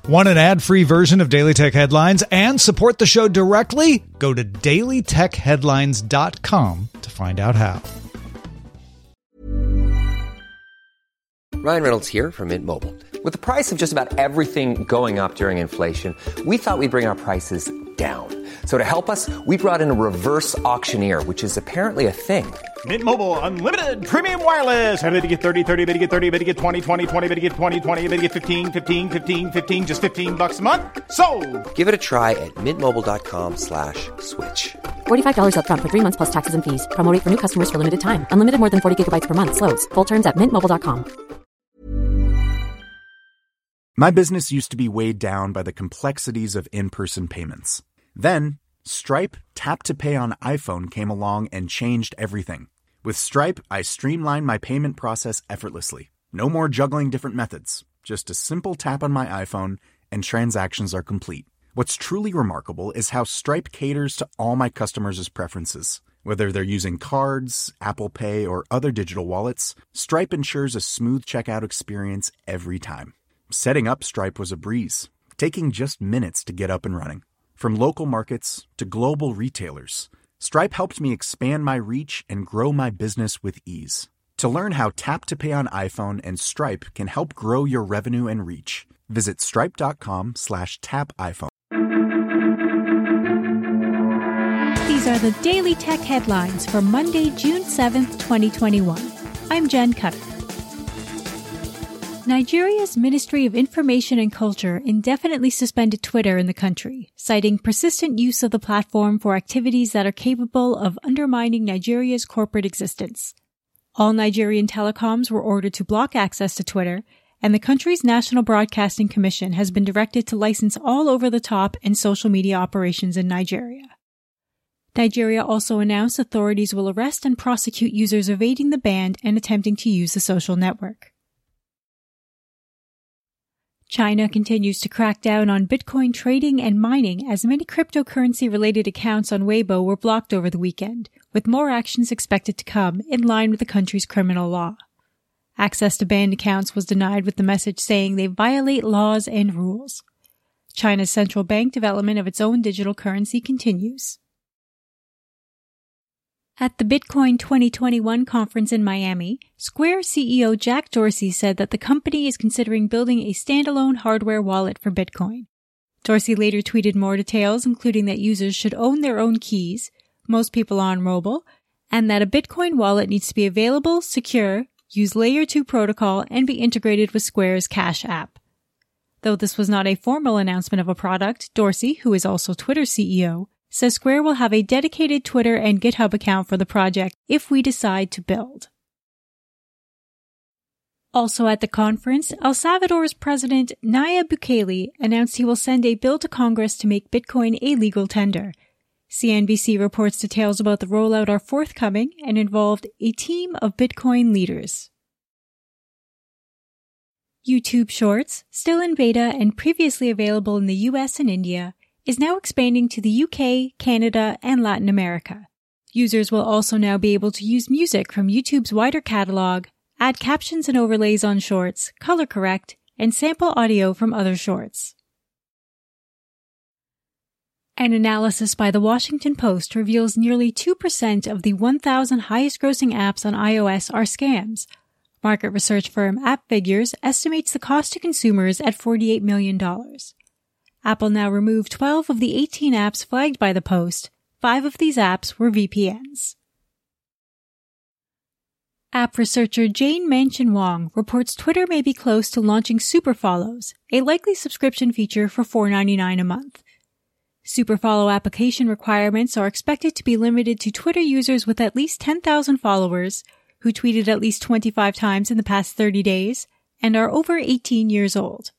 Want an ad-free version of Daily Tech Headlines and support the show directly? Go to dailytechheadlines.com to find out how. Ryan Reynolds here from Mint Mobile. With the price of just about everything going up during inflation, we thought we'd bring our prices down. So to help us, we brought in a reverse auctioneer, which is apparently a thing. Mint Mobile Unlimited Premium Wireless. How to get 30, 30, bit to get 30, bit to get 20, 20, 20, bit to get 20, 20, bit to get 15, 15, 15, 15, just $15 a month? Sold! Give it a try at mintmobile.com/switch. $45 up front for 3 months plus taxes and fees. Promo rate for new customers for limited time. Unlimited more than 40 gigabytes per month. Slows full terms at mintmobile.com. My business used to be weighed down by the complexities of in-person payments. Then, Stripe Tap to Pay on iPhone came along and changed everything. With Stripe, I streamlined my payment process effortlessly. No more juggling different methods. Just a simple tap on my iPhone and transactions are complete. What's truly remarkable is how Stripe caters to all my customers' preferences. Whether they're using cards, Apple Pay, or other digital wallets, Stripe ensures a smooth checkout experience every time. Setting up Stripe was a breeze, taking just minutes to get up and running. From local markets to global retailers, Stripe helped me expand my reach and grow my business with ease. To learn how Tap to Pay on iPhone and Stripe can help grow your revenue and reach, visit stripe.com/tapiphone. These are the Daily Tech Headlines for Monday, June 7th, 2021. I'm Jen Cutter. Nigeria's Ministry of Information and Culture indefinitely suspended Twitter in the country, citing persistent use of the platform for activities that are capable of undermining Nigeria's corporate existence. All Nigerian telecoms were ordered to block access to Twitter, and the country's National Broadcasting Commission has been directed to license all over-the-top and social media operations in Nigeria. Nigeria also announced authorities will arrest and prosecute users evading the ban and attempting to use the social network. China continues to crack down on Bitcoin trading and mining as many cryptocurrency-related accounts on Weibo were blocked over the weekend, with more actions expected to come in line with the country's criminal law. Access to banned accounts was denied with the message saying they violate laws and rules. China's central bank development of its own digital currency continues. At the Bitcoin 2021 conference in Miami, Square CEO Jack Dorsey said that the company is considering building a standalone hardware wallet for Bitcoin. Dorsey later tweeted more details, including that users should own their own keys, most people on mobile, and that a Bitcoin wallet needs to be available, secure, use Layer 2 protocol, and be integrated with Square's Cash app. Though this was not a formal announcement of a product, Dorsey, who is also Twitter's CEO, says Square will have a dedicated Twitter and GitHub account for the project if we decide to build. Also at the conference, El Salvador's President Nayib Bukele announced he will send a bill to Congress to make Bitcoin a legal tender. CNBC reports details about the rollout are forthcoming and involved a team of Bitcoin leaders. YouTube Shorts, still in beta and previously available in the US and India, is now expanding to the UK, Canada, and Latin America. Users will also now be able to use music from YouTube's wider catalog, add captions and overlays on shorts, color correct, and sample audio from other shorts. An analysis by The Washington Post reveals nearly 2% of the 1,000 highest-grossing apps on iOS are scams. Market research firm AppFigures estimates the cost to consumers at $48 million. Apple now removed 12 of the 18 apps flagged by the Post. 5 of these apps were VPNs. App researcher Jane Manchin Wong reports Twitter may be close to launching Superfollows, a likely subscription feature for $4.99 a month. Superfollow application requirements are expected to be limited to Twitter users with at least 10,000 followers, who tweeted at least 25 times in the past 30 days, and are over 18 years old.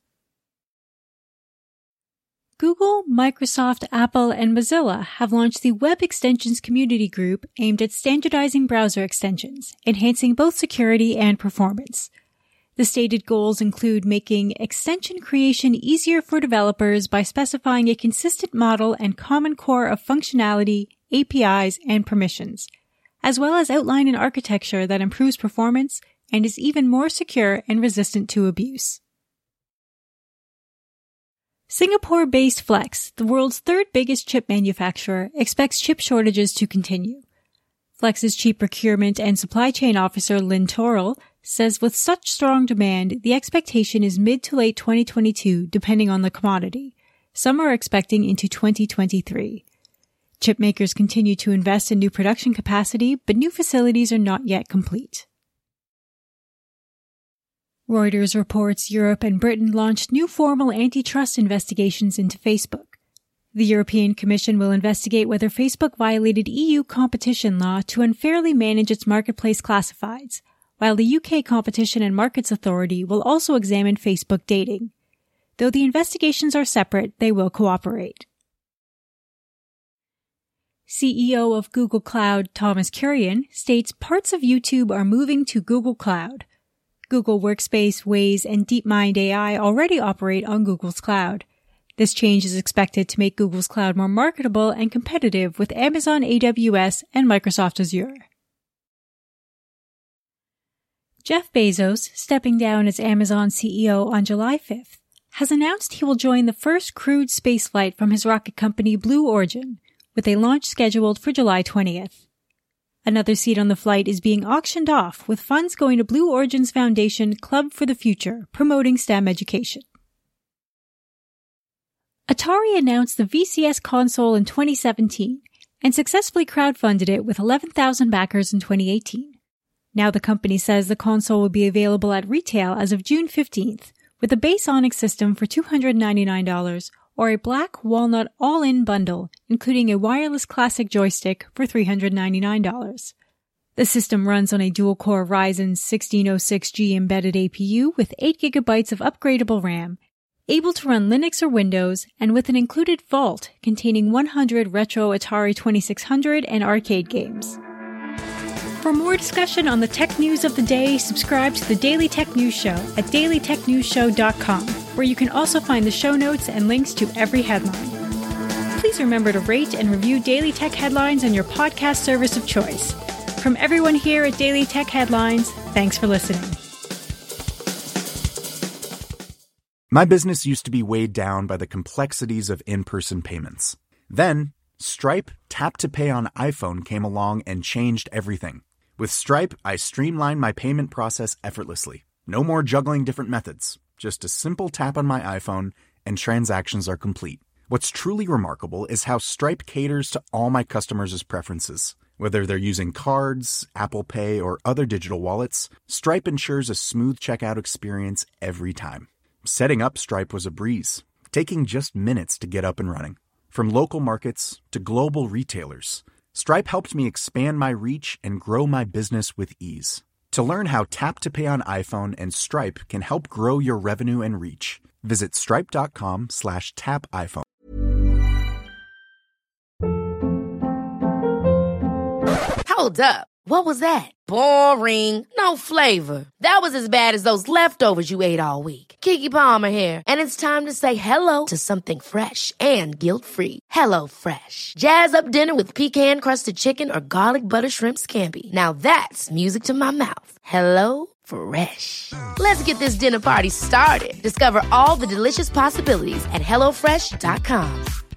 Google, Microsoft, Apple, and Mozilla have launched the Web Extensions Community Group aimed at standardizing browser extensions, enhancing both security and performance. The stated goals include making extension creation easier for developers by specifying a consistent model and common core of functionality, APIs, and permissions, as well as outline an architecture that improves performance and is even more secure and resistant to abuse. Singapore-based Flex, the world's third biggest chip manufacturer, expects chip shortages to continue. Flex's Chief Procurement and Supply Chain Officer Lynn Torrell says with such strong demand, the expectation is mid to late 2022, depending on the commodity. Some are expecting into 2023. Chip makers continue to invest in new production capacity, but new facilities are not yet complete. Reuters reports Europe and Britain launched new formal antitrust investigations into Facebook. The European Commission will investigate whether Facebook violated EU competition law to unfairly manage its marketplace classifieds, while the UK Competition and Markets Authority will also examine Facebook dating. Though the investigations are separate, they will cooperate. CEO of Google Cloud Thomas Kurian states parts of YouTube are moving to Google Cloud. Google Workspace, Waze, and DeepMind AI already operate on Google's cloud. This change is expected to make Google's cloud more marketable and competitive with Amazon AWS and Microsoft Azure. Jeff Bezos, stepping down as Amazon CEO on July 5th, has announced he will join the first crewed spaceflight from his rocket company Blue Origin, with a launch scheduled for July 20th. Another seat on the flight is being auctioned off, with funds going to Blue Origin's foundation Club for the Future, promoting STEM education. Atari announced the VCS console in 2017 and successfully crowdfunded it with 11,000 backers in 2018. Now the company says the console will be available at retail as of June 15th, with a base Onyx system for $299 or a black walnut all-in bundle, including a wireless classic joystick for $399. The system runs on a dual-core Ryzen 1606G embedded APU with 8 GB of upgradable RAM, able to run Linux or Windows, and with an included vault containing 100 retro Atari 2600 and arcade games. For more discussion on the tech news of the day, subscribe to the Daily Tech News Show at dailytechnewsshow.com, where you can also find the show notes and links to every headline. Please remember to rate and review Daily Tech Headlines on your podcast service of choice. From everyone here at Daily Tech Headlines, thanks for listening. My business used to be weighed down by the complexities of in-person payments. Then, Stripe Tap to Pay on iPhone came along and changed everything. With Stripe, I streamlined my payment process effortlessly. No more juggling different methods. Just a simple tap on my iPhone and transactions are complete. What's truly remarkable is how Stripe caters to all my customers' preferences. Whether they're using cards, Apple Pay, or other digital wallets, Stripe ensures a smooth checkout experience every time. Setting up Stripe was a breeze, taking just minutes to get up and running. From local markets to global retailers, Stripe helped me expand my reach and grow my business with ease. To learn how Tap to Pay on iPhone and Stripe can help grow your revenue and reach, visit stripe.com/tapiphone. Hold up. What was that? Boring. No flavor. That was as bad as those leftovers you ate all week. Keke Palmer here. And it's time to say hello to something fresh and guilt-free. Hello Fresh. Jazz up dinner with pecan-crusted chicken or garlic butter shrimp scampi. Now that's music to my mouth. Hello Fresh. Let's get this dinner party started. Discover all the delicious possibilities at HelloFresh.com.